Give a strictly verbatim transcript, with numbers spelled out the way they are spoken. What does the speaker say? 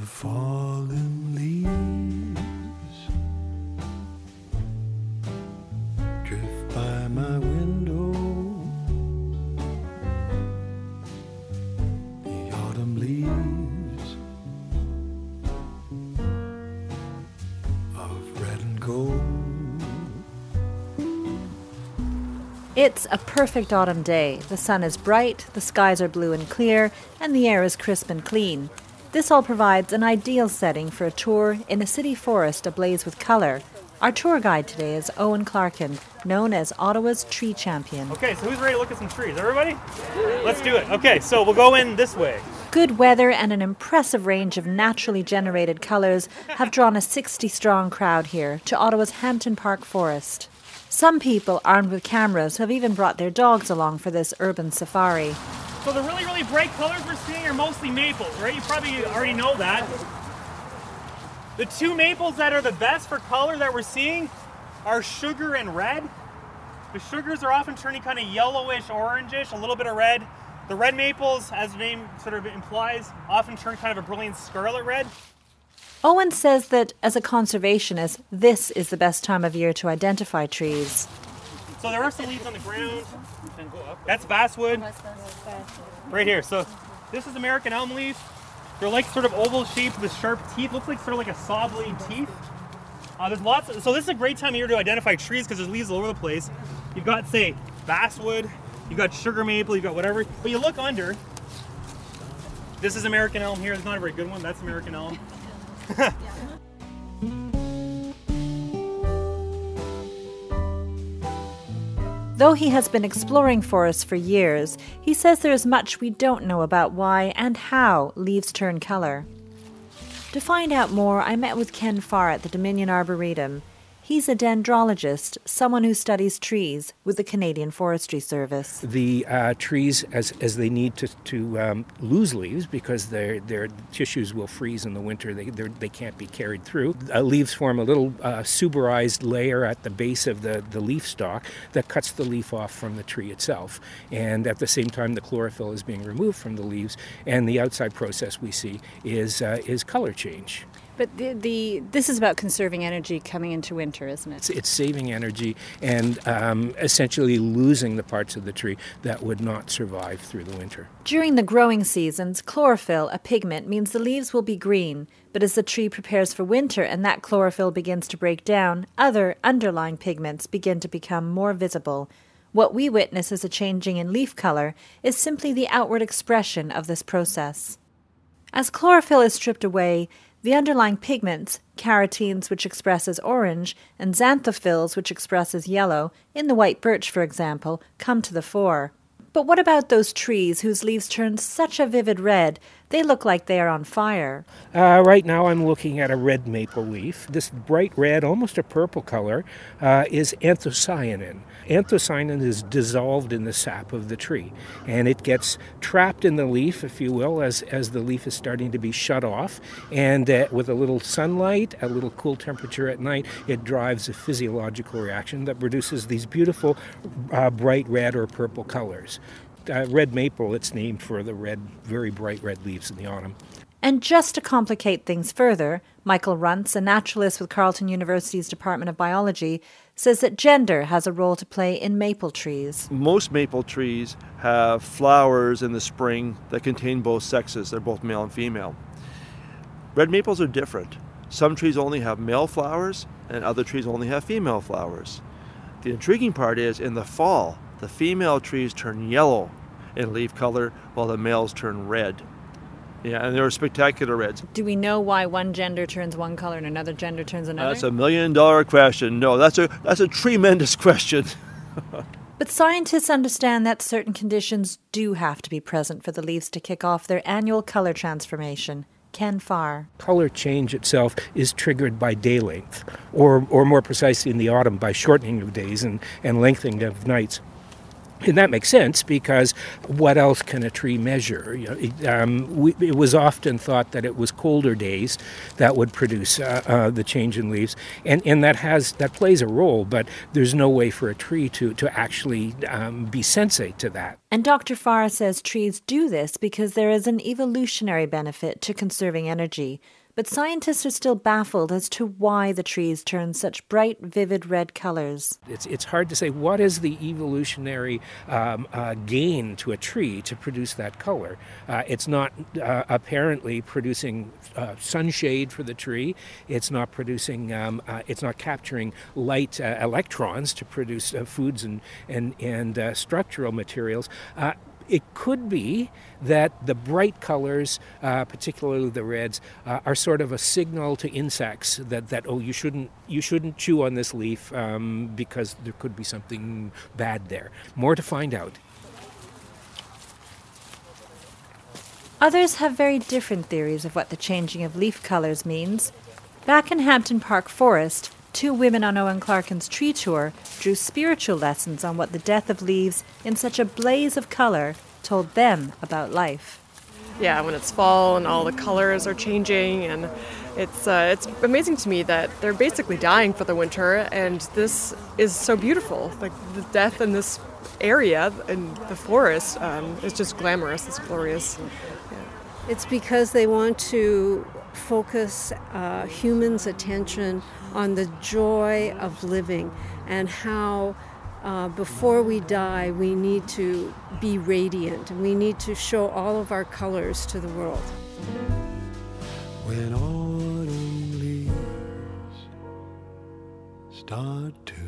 fallen leaves drift by my window. The autumn leaves of red and gold. It's a perfect autumn day. The sun is bright, the skies are blue and clear, and the air is crisp and clean. This all provides an ideal setting for a tour in a city forest ablaze with colour. Our tour guide today is Owen Clarkin, known as Ottawa's tree champion. Okay, so who's ready to look at some trees? Everybody? Let's do it. Okay, so we'll go in this way. Good weather and an impressive range of naturally generated colours have drawn a sixty-strong crowd here to Ottawa's Hampton Park Forest. Some people armed with cameras have even brought their dogs along for this urban safari. So the really, really bright colors we're seeing are mostly maples, right? You probably already know that. The two maples that are the best for color that we're seeing are sugar and red. The sugars are often turning kind of yellowish, orangish, a little bit of red. The red maples, as the name sort of implies, often turn kind of a brilliant scarlet red. Owen says that, as a conservationist, this is the best time of year to identify trees. So there are some leaves on the ground. That's basswood. Right here. So this is American elm leaf. They're like sort of oval shaped with sharp teeth. Looks like sort of like a saw blade teeth. Uh, there's lots of, so this is a great time of year to identify trees because there's leaves all over the place. You've got, say, basswood. You've got sugar maple. You've got whatever. But you look under. This is American elm here. It's not a very good one. That's American elm. Though he has been exploring forests for years, he says there is much we don't know about why and how leaves turn colour. To find out more, I met with Ken Farr at the Dominion Arboretum. He's a dendrologist, someone who studies trees with the Canadian Forestry Service. The uh, trees, as as they need to, to um, lose leaves because their their tissues will freeze in the winter, they they can't be carried through. Uh, leaves form a little uh, suberized layer at the base of the, the leaf stalk that cuts the leaf off from the tree itself. And at the same time, the chlorophyll is being removed from the leaves, and the outside process we see is uh, is color change. But the, the this is about conserving energy coming into winter, isn't it? It's, it's saving energy and um, essentially losing the parts of the tree that would not survive through the winter. During the growing seasons, chlorophyll, a pigment, means the leaves will be green. But as the tree prepares for winter and that chlorophyll begins to break down, other underlying pigments begin to become more visible. What we witness as a changing in leaf color is simply the outward expression of this process. As chlorophyll is stripped away, the underlying pigments, carotenes, which express as orange, and xanthophylls, which express as yellow, in the white birch, for example, come to the fore. But what about those trees whose leaves turn such a vivid red, they look like they are on fire? Uh, right now I'm looking at a red maple leaf. This bright red, almost a purple color, uh, is anthocyanin. Anthocyanin is dissolved in the sap of the tree, and it gets trapped in the leaf, if you will, as, as the leaf is starting to be shut off. And uh, with a little sunlight, a little cool temperature at night, it drives a physiological reaction that produces these beautiful uh, bright red or purple colors. Uh, red maple, it's named for the red, very bright red leaves in the autumn. And just to complicate things further, Michael Runts, a naturalist with Carleton University's Department of Biology, says that gender has a role to play in maple trees. Most maple trees have flowers in the spring that contain both sexes. They're both male and female. Red maples are different. Some trees only have male flowers and other trees only have female flowers. The intriguing part is in the fall, the female trees turn yellow in leaf color while the males turn red. Yeah, and they're spectacular reds. Do we know why one gender turns one color and another gender turns another? That's a million dollar question. No, that's a that's a tremendous question. But scientists understand that certain conditions do have to be present for the leaves to kick off their annual color transformation. Ken Farr. Color change itself is triggered by day length, or or more precisely in the autumn by shortening of days and, and lengthening of nights. And that makes sense because what else can a tree measure? You know, it, um, we, it was often thought that it was colder days that would produce uh, uh, the change in leaves, and, and that has that plays a role. But there's no way for a tree to to actually um, be sensate to that. And Doctor Farr says trees do this because there is an evolutionary benefit to conserving energy. But scientists are still baffled as to why the trees turn such bright, vivid red colors. It's it's hard to say what is the evolutionary um, uh, gain to a tree to produce that color. Uh, it's not uh, apparently producing uh, sunshade for the tree. It's not producing. Um, uh, it's not capturing light uh, electrons to produce uh, foods and and and uh, structural materials. Uh, It could be that the bright colors, uh, particularly the reds, uh, are sort of a signal to insects that, that oh, you shouldn't you shouldn't chew on this leaf um, because there could be something bad there. More to find out. Others have very different theories of what the changing of leaf colors means. Back in Hampton Park Forest, two women on Owen Clarken's tree tour drew spiritual lessons on what the death of leaves in such a blaze of color told them about life. Yeah, when it's fall and all the colors are changing, and it's uh, it's amazing to me that they're basically dying for the winter, and this is so beautiful. Like the death in this area in the forest um, is just glamorous. It's glorious. Yeah. It's because they want to focus uh, humans' attention on the joy of living and how uh, before we die we need to be radiant and we need to show all of our colors to the world. When autumn leaves start to